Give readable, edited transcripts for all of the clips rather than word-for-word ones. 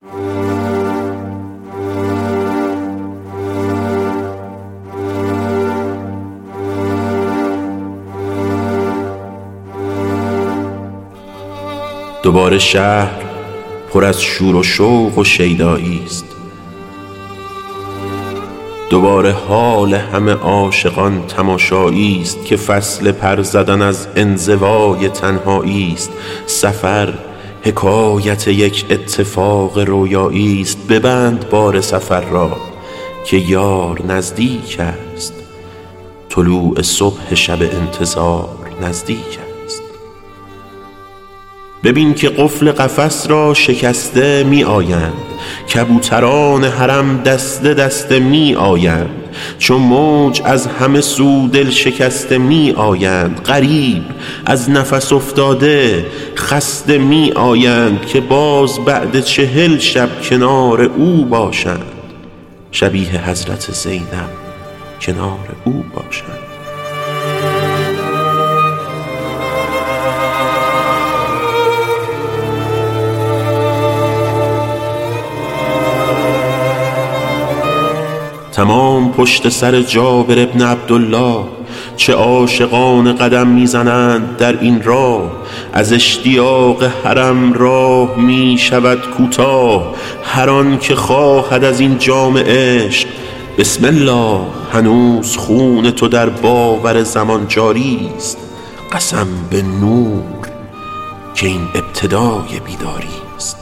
دوباره شهر پر از شور و شوق و شیدایی است. دوباره حال همه عاشقان تماشایی است که فصل پر زدن از انزوای تنهایی است. سفر حکایت یک اتفاق رویایی است. ببند بار سفر را که یار نزدیک است. طلوع صبح شب انتظار نزدیک است. ببین که قفل قفس را شکسته می آیند. کبوتران حرم دسته دسته می آیند. چون موج از همه سو دل شکسته می آیند. غریب از نفس افتاده خسته می آیند که باز بعد 40 شب کنار او باشند. شبیه حضرت زینب کنار او باشند. تمام پشت سر جابر ابن عبدالله چه عاشقان قدم میزنند در این راه. از اشتیاق حرم راه می شود کوتاه. هر آن که خواهد از این جام عشق بسم الله. هنوز خون تو در باور زمان جاری است. قسم به نور که این ابتدای بیداری است.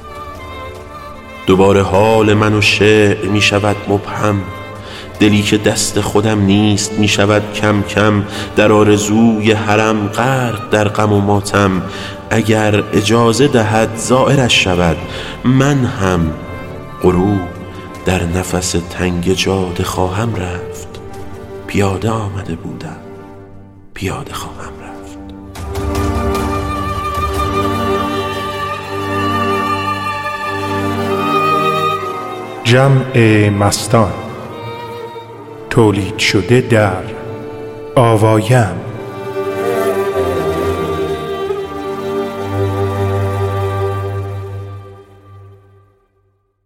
دوباره حال من و شعر می شود مبهم. دلی که دست خودم نیست می شود کم کم. در آرزوی حرم غرق در غم و ماتم. اگر اجازه دهد زائرش شود. من هم غروب در نفس تنگ جاده خواهم رفت. پیاده آمده بودم، پیاده خواهم رفت. جمع مستان تولید شده در آوایم.